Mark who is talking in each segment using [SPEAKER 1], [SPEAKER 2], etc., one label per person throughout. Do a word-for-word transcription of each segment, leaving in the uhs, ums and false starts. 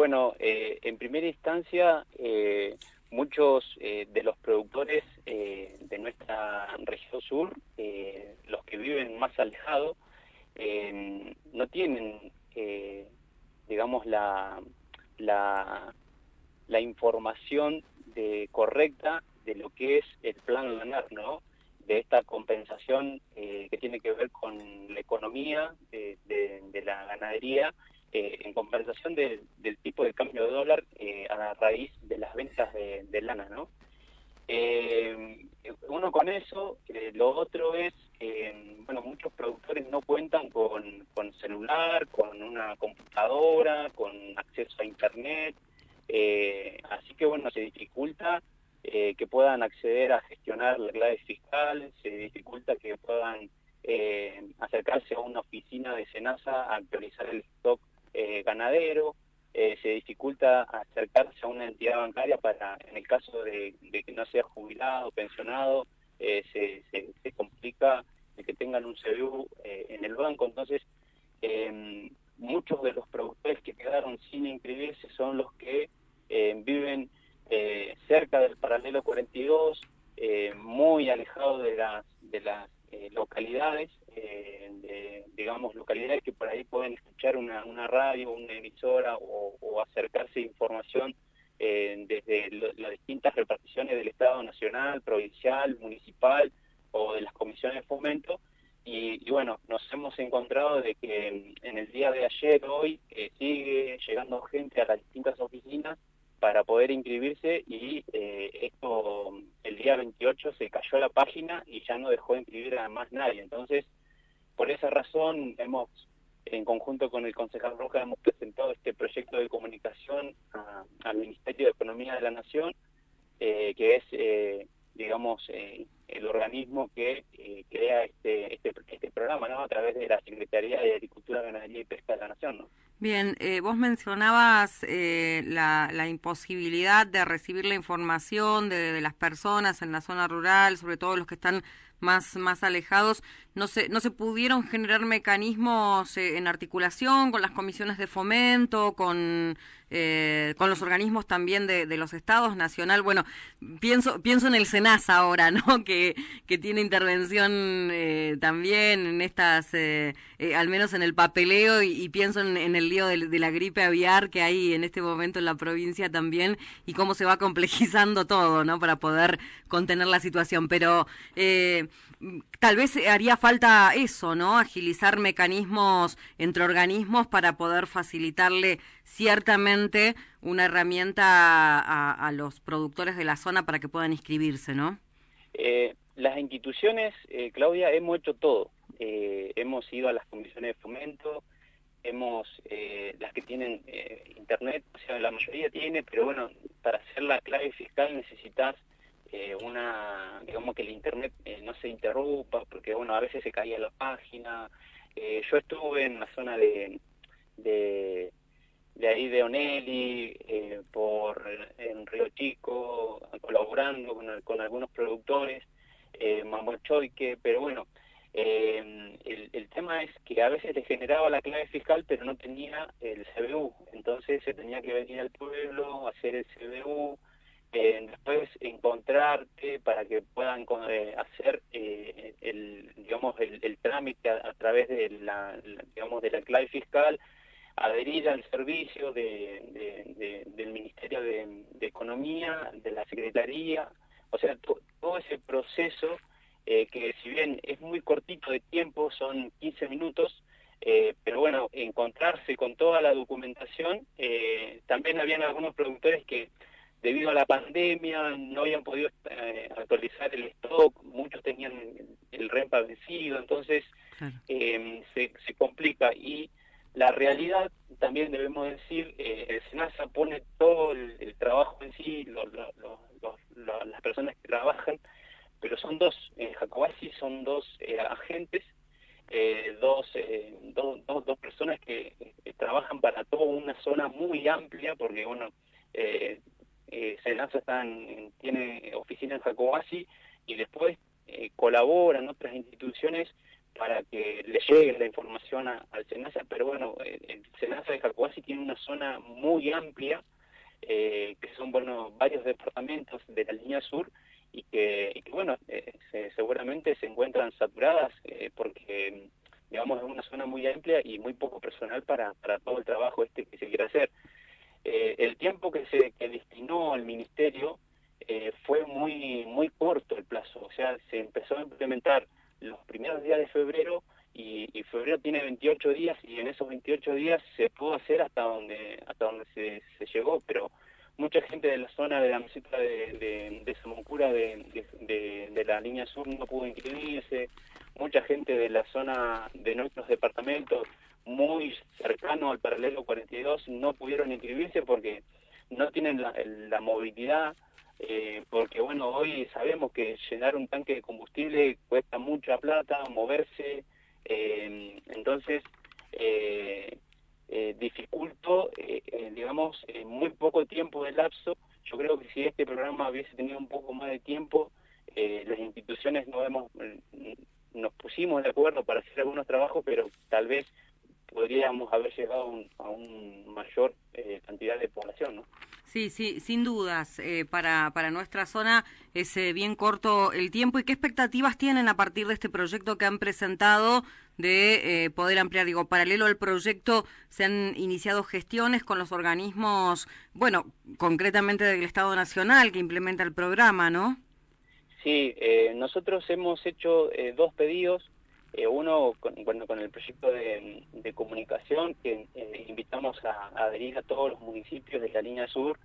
[SPEAKER 1] bueno, eh, en primera instancia, eh, muchos eh, de los productores eh, de nuestra región sur, eh, los que viven más alejados, eh, no tienen, eh, digamos, la, la, la información de, correcta de lo que es el plan LANAR, ¿no? De esta compensación eh, que tiene que ver con la economía de, de, de la ganadería, eh, en compensación de, del tipo de cambio de dólar eh, a la raíz de las ventas de, de lana, ¿no? Eh, uno con eso, eh, lo otro es, eh, bueno, muchos productores no cuentan con, con celular, con una computadora, con acceso a internet, eh, así que bueno, se dificulta eh, que puedan acceder a gestionar la clave fiscal, se dificulta que puedan eh, acercarse a una oficina de SENASA a actualizar el stock eh, ganadero, eh, se dificulta acercarse a una entidad bancaria para, en el caso de, de que no sea jubilado, pensionado, eh, se, se, se complica de que tengan un C B U eh, en el banco. Entonces, eh, muchos de los productores que quedaron sin inscribirse son los que eh, viven eh, cerca del paralelo cuarenta y dos, eh, muy alejados de las, de las eh, localidades, eh, de, digamos, localidades que por ahí pueden escuchar una, una radio, una emisora o, o acercarse a información eh, desde lo, las distintas reparticiones del Estado nacional, provincial, municipal o de las comisiones de fomento. Y, y bueno, nos hemos encontrado de que en el día de ayer, hoy, eh, sigue llegando gente a las distintas oficinas para poder inscribirse y eh, esto, el día veintiocho se cayó la página y ya no dejó de inscribir a más nadie. Entonces, por esa razón, hemos, en conjunto con el concejal Roja, hemos presentado este proyecto de comunicación a, al Ministerio de Economía de la Nación, eh, que es, eh, digamos, eh, el organismo que eh, crea este, este, este programa, ¿no? A través de la Secretaría de Agricultura, Ganadería y Pesca de la Nación, ¿no?
[SPEAKER 2] Bien, eh, vos mencionabas eh, la, la imposibilidad de recibir la información de, de las personas en la zona rural, sobre todo los que están más más alejados. No se no se pudieron generar mecanismos eh, en articulación con las comisiones de fomento, con eh, con los organismos también de, de los estados nacional. Bueno, pienso pienso en el SENASA ahora, ¿no? Que que tiene intervención eh, también en estas, eh, eh, al menos en el papeleo, y, y pienso en, en el lío de, de la gripe aviar que hay en este momento en la provincia también, y cómo se va complejizando todo, ¿no? Para poder contener la situación. Pero eh, tal vez haría falta eso, ¿no? Agilizar mecanismos entre organismos para poder facilitarle ciertamente una herramienta a, a los productores de la zona para que puedan inscribirse, ¿no?
[SPEAKER 1] Eh, las instituciones, eh, Claudia, hemos hecho todo. Eh, hemos ido a las comisiones de fomento, hemos, eh, las que tienen eh, internet, o sea, la mayoría tiene, pero bueno, para hacer la clave fiscal necesitas eh, una, digamos que el internet eh, no se interrumpa, porque bueno, a veces se caía la página. Eh, yo estuve en la zona de, de, de ahí de Onelli, eh, por en Río Chico, colaborando con, con algunos productores, eh, Mamorchoique, pero bueno, eh, el, el tema es que a veces le generaba la clave fiscal, pero no tenía el C B U, entonces se tenía que venir al pueblo, hacer el C B U, eh, después encontrarte para que puedan eh, hacer eh, el, digamos, el, el trámite a, a través de la, la, digamos, de la clave fiscal, adherir al servicio de, de, de, del Ministerio de, de Economía, de la Secretaría, o sea, to, todo ese proceso eh, que si bien es muy cortito de tiempo, son quince minutos, eh, pero bueno, encontrarse con toda la documentación, eh, también habían algunos productores que debido a la pandemia no habían podido eh, actualizar el stock, muchos tenían el REMPA vencido, entonces
[SPEAKER 2] Claro.
[SPEAKER 1] eh, se, se complica. Y la realidad, también debemos decir, eh, el SENASA pone todo el, el trabajo en sí, lo, lo, lo, lo, lo, las personas que trabajan, pero son dos, en Jacobasi son dos eh, agentes, eh, dos, eh, do, do, dos personas que eh, trabajan para toda una zona muy amplia, porque bueno, eh, eh, SENASA está en, tiene oficina en Jacobasi y después eh, colaboran otras instituciones para que le llegue la información a, al SENASA, pero bueno, el, el SENASA de Jacuasi tiene una zona muy amplia, eh, que son bueno varios departamentos de la línea sur, y que, y que bueno, eh, se, seguramente se encuentran saturadas, eh, porque digamos es una zona muy amplia y muy poco personal para, para todo el trabajo este que se quiere hacer. Eh, el tiempo que se que destinó el ministerio eh, fue muy muy corto el plazo, o sea, se empezó a implementar los primeros días de febrero, y, y febrero tiene veintiocho días, y en esos veintiocho días se pudo hacer hasta donde hasta donde se, se llegó, pero mucha gente de la zona de la meseta de, de, de Samoncura, de, de, de, de la línea sur, no pudo inscribirse, mucha gente de la zona de nuestros departamentos muy cercano al paralelo cuarenta y dos no pudieron inscribirse porque no tienen la, la movilidad, eh, porque bueno, hoy sabemos que llenar un tanque de combustible cuesta mucha plata, moverse, eh, entonces eh, eh, dificultó, eh, eh, digamos, en muy poco tiempo de lapso. Yo creo que si este programa hubiese tenido un poco más de tiempo, eh, las instituciones no hemos, nos pusimos de acuerdo para hacer algunos trabajos, pero tal vez podríamos haber llegado a un, a un mayor eh, cantidad de población, ¿no?
[SPEAKER 2] Sí, sí, sin dudas. Eh, para, para nuestra zona es eh, bien corto el tiempo. ¿Y qué expectativas tienen a partir de este proyecto que han presentado de eh, poder ampliar? Digo, paralelo al proyecto, se han iniciado gestiones con los organismos, bueno, concretamente del Estado Nacional que implementa el programa, ¿no?
[SPEAKER 1] Sí, eh, nosotros hemos hecho eh, dos pedidos. Eh, uno, con, bueno, con el proyecto de, de comunicación, que eh, invitamos a, a adherir a todos los municipios de la línea sur,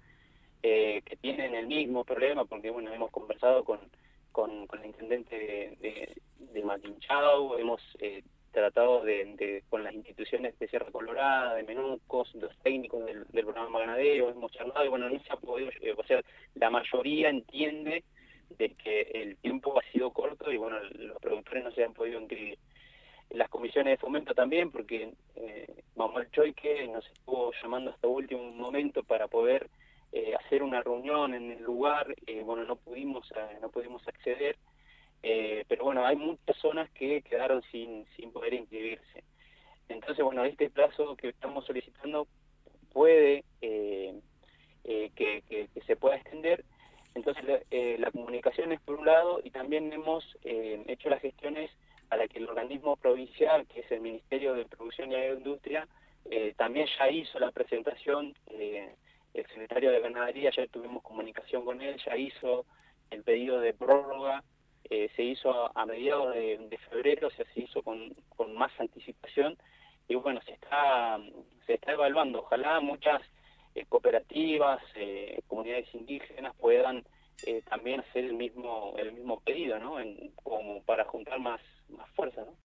[SPEAKER 1] eh, que tienen el mismo problema, porque bueno, hemos conversado con, con, con el intendente de, de, de Matinchau, hemos eh, tratado de, de, con las instituciones de Sierra Colorada, de Menucos, los técnicos del, del programa ganadero, hemos charlado, y bueno, no se ha podido, eh, o sea, la mayoría entiende de que el tiempo ha sido corto y bueno, los productores no se han podido inscribir. Las comisiones de fomento también, porque eh, Manuel Choique nos estuvo llamando hasta último momento para poder eh, hacer una reunión en el lugar, eh, bueno, no pudimos eh, no pudimos acceder, eh, pero bueno, hay muchas zonas que quedaron sin, sin poder inscribirse. Entonces, bueno, este plazo que estamos solicitando puede eh, eh, que, que, que se pueda extender. Entonces la, eh, la comunicación es por un lado, y también hemos eh, hecho las gestiones para que el organismo provincial, que es el Ministerio de Producción y Agroindustria, eh, también ya hizo la presentación, eh, el secretario de Ganadería, ya tuvimos comunicación con él, ya hizo el pedido de prórroga, eh, se hizo a, a mediados de, de febrero, o sea, se hizo con, con más anticipación, y bueno, se está, se está evaluando. Ojalá muchas Eh, cooperativas, eh, comunidades indígenas puedan eh, también hacer el mismo el mismo pedido, ¿no? En, como para juntar más